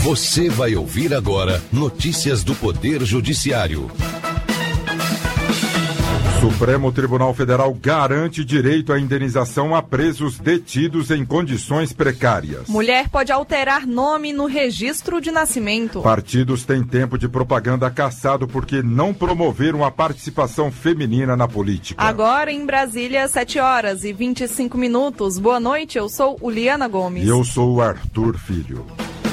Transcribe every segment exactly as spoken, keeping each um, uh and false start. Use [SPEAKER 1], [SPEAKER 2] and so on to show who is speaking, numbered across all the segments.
[SPEAKER 1] Você vai ouvir agora notícias do Poder Judiciário.
[SPEAKER 2] Supremo Tribunal Federal garante direito à indenização a presos detidos em condições precárias.
[SPEAKER 3] Mulher pode alterar nome no registro de nascimento.
[SPEAKER 2] Partidos têm tempo de propaganda cassado porque não promoveram a participação feminina na política.
[SPEAKER 3] Agora em Brasília, sete horas e vinte e cinco minutos. Boa noite, eu sou Uliana Gomes.
[SPEAKER 2] E eu sou o Arthur Filho.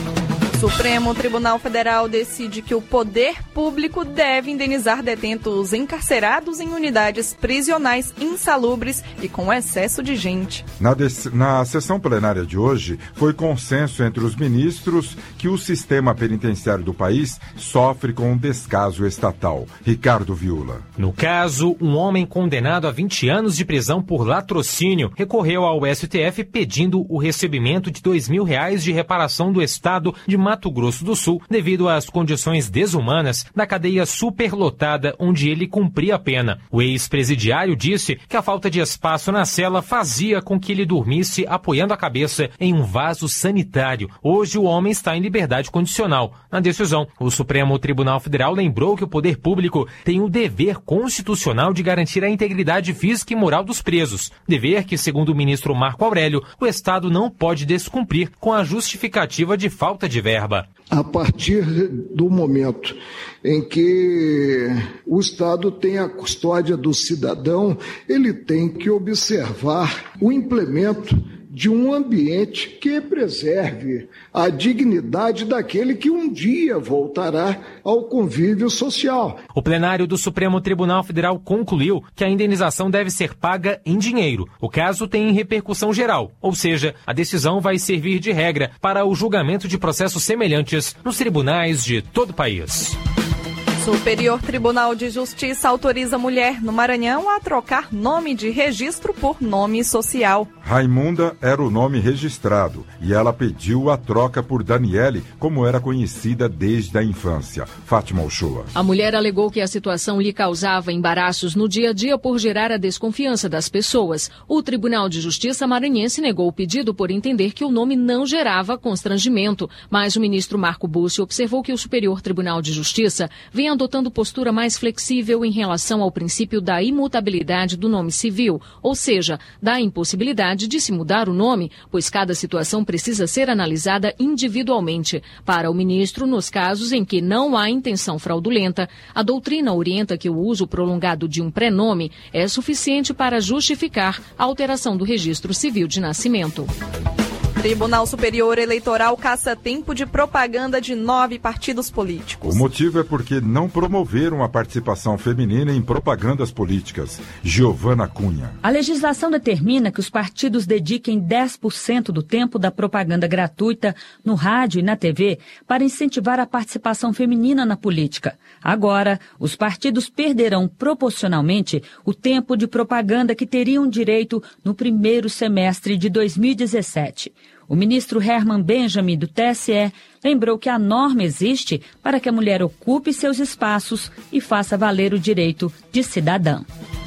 [SPEAKER 3] Supremo Tribunal Federal decide que o poder público deve indenizar detentos encarcerados em unidades prisionais insalubres e com excesso de gente.
[SPEAKER 2] Na, na sessão plenária de hoje, foi consenso entre os ministros que o sistema penitenciário do país sofre com um descaso estatal. Ricardo Viula.
[SPEAKER 4] No caso, um homem condenado a vinte anos de prisão por latrocínio recorreu ao S T F pedindo o recebimento de dois mil reais de reparação do Estado de Mato Grosso do Sul devido às condições desumanas da cadeia superlotada onde ele cumpria a pena. O ex-presidiário disse que a falta de espaço na cela fazia com que ele dormisse apoiando a cabeça em um vaso sanitário. Hoje o homem está em liberdade condicional. Na decisão, o Supremo Tribunal Federal lembrou que o poder público tem o dever constitucional de garantir a integridade física e moral dos presos. Dever que, segundo o ministro Marco Aurélio, o Estado não pode descumprir com a justificativa de falta de verba.
[SPEAKER 5] A partir do momento em que o Estado tem a custódia do cidadão, ele tem que observar o implemento de um ambiente que preserve a dignidade daquele que um dia voltará ao convívio social.
[SPEAKER 4] O plenário do Supremo Tribunal Federal concluiu que a indenização deve ser paga em dinheiro. O caso tem repercussão geral, ou seja, a decisão vai servir de regra para o julgamento de processos semelhantes nos tribunais de todo o país.
[SPEAKER 3] Superior Tribunal de Justiça autoriza mulher no Maranhão a trocar nome de registro por nome social.
[SPEAKER 2] Raimunda era o nome registrado e ela pediu a troca por Daniele, como era conhecida desde a infância. Fátima Uchoa.
[SPEAKER 6] A mulher alegou que a situação lhe causava embaraços no dia a dia por gerar a desconfiança das pessoas. O Tribunal de Justiça maranhense negou o pedido por entender que o nome não gerava constrangimento, mas o ministro Marco Búcio observou que o Superior Tribunal de Justiça vem adotando postura mais flexível em relação ao princípio da imutabilidade do nome civil, ou seja, da impossibilidade de se mudar o nome, pois cada situação precisa ser analisada individualmente. Para o ministro, nos casos em que não há intenção fraudulenta, a doutrina orienta que o uso prolongado de um prenome é suficiente para justificar a alteração do registro civil de nascimento.
[SPEAKER 3] Tribunal Superior Eleitoral caça tempo de propaganda de nove partidos políticos.
[SPEAKER 2] O motivo é porque não promoveram a participação feminina em propagandas políticas. Giovana Cunha.
[SPEAKER 7] A legislação determina que os partidos dediquem dez por cento do tempo da propaganda gratuita no rádio e na T V para incentivar a participação feminina na política. Agora, os partidos perderão proporcionalmente o tempo de propaganda que teriam direito no primeiro semestre de dois mil e dezessete. O ministro Herman Benjamin, do T S E, lembrou que a norma existe para que a mulher ocupe seus espaços e faça valer o direito de cidadã.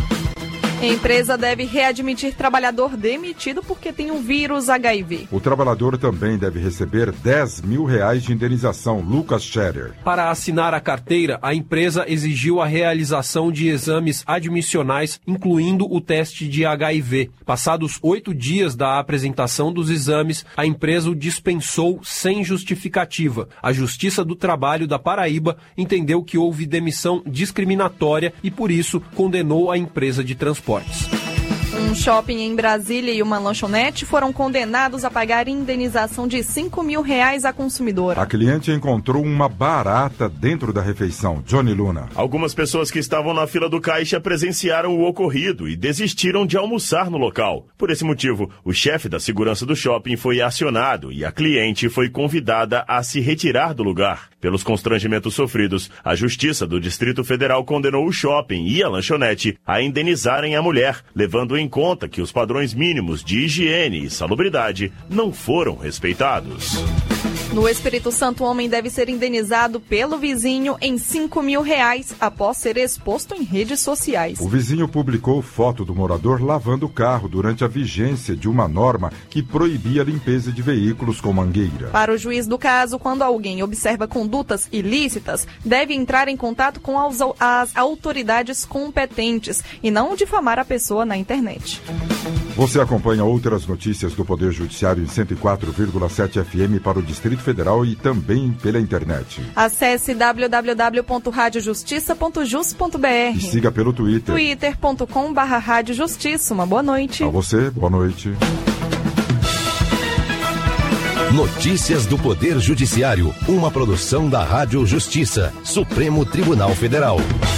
[SPEAKER 3] A empresa deve readmitir trabalhador demitido porque tem o vírus H I V.
[SPEAKER 2] O trabalhador também deve receber dez mil reais de indenização. Lucas Scherer.
[SPEAKER 8] Para assinar a carteira, a empresa exigiu a realização de exames admissionais, incluindo o teste de H I V. Passados oito dias da apresentação dos exames, a empresa o dispensou sem justificativa. A Justiça do Trabalho da Paraíba entendeu que houve demissão discriminatória e, por isso, condenou a empresa de transporte.
[SPEAKER 3] Um shopping em Brasília e uma lanchonete foram condenados a pagar indenização de cinco mil reais à consumidora.
[SPEAKER 2] A cliente encontrou uma barata dentro da refeição. Johnny Luna.
[SPEAKER 9] Algumas pessoas que estavam na fila do caixa presenciaram o ocorrido e desistiram de almoçar no local. Por esse motivo, o chefe da segurança do shopping foi acionado e a cliente foi convidada a se retirar do lugar. Pelos constrangimentos sofridos, a Justiça do Distrito Federal condenou o shopping e a lanchonete a indenizarem a mulher, levando em conta que os padrões mínimos de higiene e salubridade não foram respeitados.
[SPEAKER 3] No Espírito Santo, o homem deve ser indenizado pelo vizinho em cinco mil reais após ser exposto em redes sociais.
[SPEAKER 2] O vizinho publicou foto do morador lavando o carro durante a vigência de uma norma que proibia a limpeza de veículos com mangueira.
[SPEAKER 3] Para o juiz do caso, quando alguém observa condutas ilícitas, deve entrar em contato com as, as autoridades competentes e não difamar a pessoa na internet.
[SPEAKER 2] Você acompanha outras notícias do Poder Judiciário em cento e quatro vírgula sete F M para o Distrito Federal e também pela internet.
[SPEAKER 3] Acesse w w w ponto rádio justiça ponto jus ponto b r
[SPEAKER 2] e siga pelo Twitter.
[SPEAKER 3] twitter ponto com barra rádio justiça. Uma boa noite.
[SPEAKER 2] A você, boa noite.
[SPEAKER 1] Notícias do Poder Judiciário, uma produção da Rádio Justiça, Supremo Tribunal Federal.